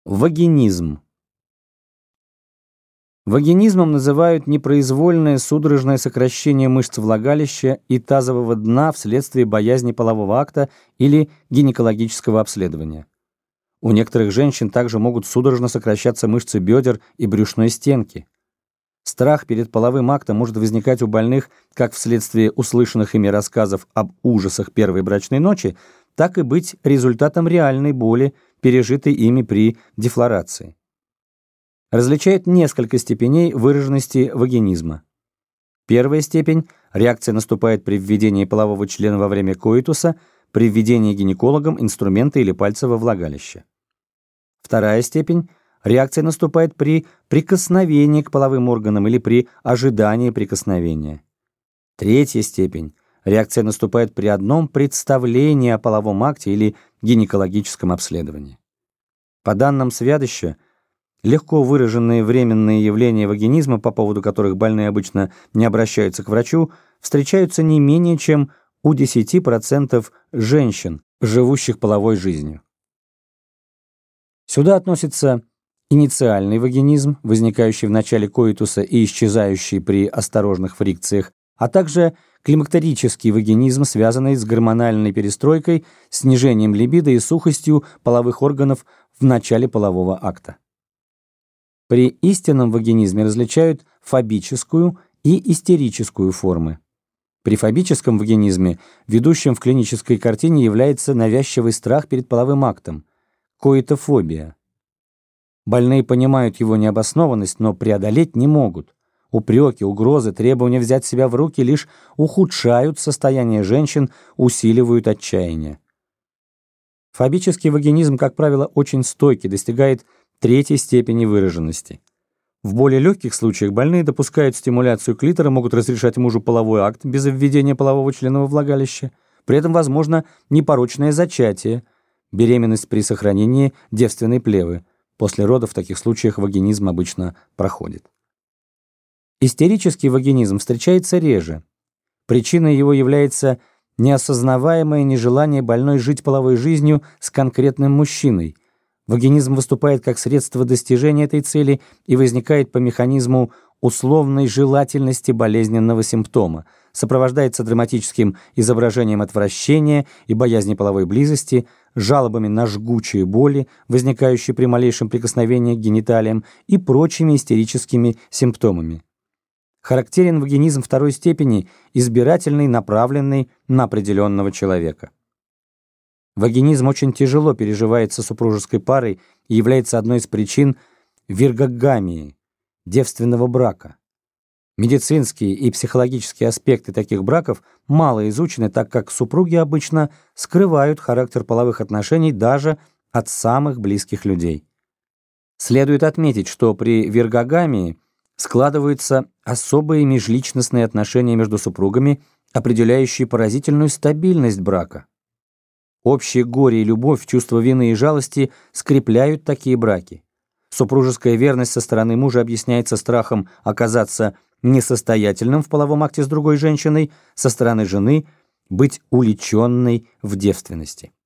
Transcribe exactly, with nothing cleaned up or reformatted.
Вагинизм. Вагинизмом называют непроизвольное судорожное сокращение мышц влагалища и тазового дна вследствие боязни полового акта или гинекологического обследования. У некоторых женщин также могут судорожно сокращаться мышцы бедер и брюшной стенки. Страх перед половым актом может возникать у больных как вследствие услышанных ими рассказов об ужасах первой брачной ночи, так и быть результатом реальной боли, пережитой ими при дефлорации. Различает несколько степеней выраженности вагинизма. Первая степень – реакция наступает при введении полового члена во время коитуса, при введении гинекологом инструмента или пальца во влагалище. Вторая степень – реакция наступает при прикосновении к половым органам или при ожидании прикосновения. Третья степень – реакция наступает при одном представлении о половом акте или гинекологическом обследовании. По данным Святыща, легко выраженные временные явления вагинизма, по поводу которых больные обычно не обращаются к врачу, встречаются не менее чем у десяти процентов женщин, живущих половой жизнью. Сюда относится инициальный вагинизм, возникающий в начале коитуса и исчезающий при осторожных фрикциях, а также климактерический вагинизм, связанный с гормональной перестройкой, снижением либидо и сухостью половых органов в начале полового акта. При истинном вагинизме различают фобическую и истерическую формы. При фобическом вагинизме ведущим в клинической картине является навязчивый страх перед половым актом – коитофобия. Больные понимают его необоснованность, но преодолеть не могут. Упреки, угрозы, требования взять себя в руки лишь ухудшают состояние женщин, усиливают отчаяние. Фобический вагинизм, как правило, очень стойкий, достигает третьей степени выраженности. В более легких случаях больные допускают стимуляцию клитора, могут разрешать мужу половой акт без введения полового члена во влагалище. При этом возможно непорочное зачатие, беременность при сохранении девственной плевы. После родов в таких случаях вагинизм обычно проходит. Истерический вагинизм встречается реже. Причиной его является неосознаваемое нежелание больной жить половой жизнью с конкретным мужчиной. Вагинизм выступает как средство достижения этой цели и возникает по механизму условной желательности болезненного симптома, сопровождается драматическим изображением отвращения и боязни половой близости, жалобами на жгучие боли, возникающие при малейшем прикосновении к гениталиям, и прочими истерическими симптомами. Характерен вагинизм второй степени, избирательный, направленный на определенного человека. Вагинизм очень тяжело переживается супружеской парой и является одной из причин виргогамии, девственного брака. Медицинские и психологические аспекты таких браков мало изучены, так как супруги обычно скрывают характер половых отношений даже от самых близких людей. Следует отметить, что при виргогамии складываются особые межличностные отношения между супругами, определяющие поразительную стабильность брака. Общее горе и любовь, чувство вины и жалости скрепляют такие браки. Супружеская верность со стороны мужа объясняется страхом оказаться несостоятельным в половом акте с другой женщиной, со стороны жены быть уличенной в девственности.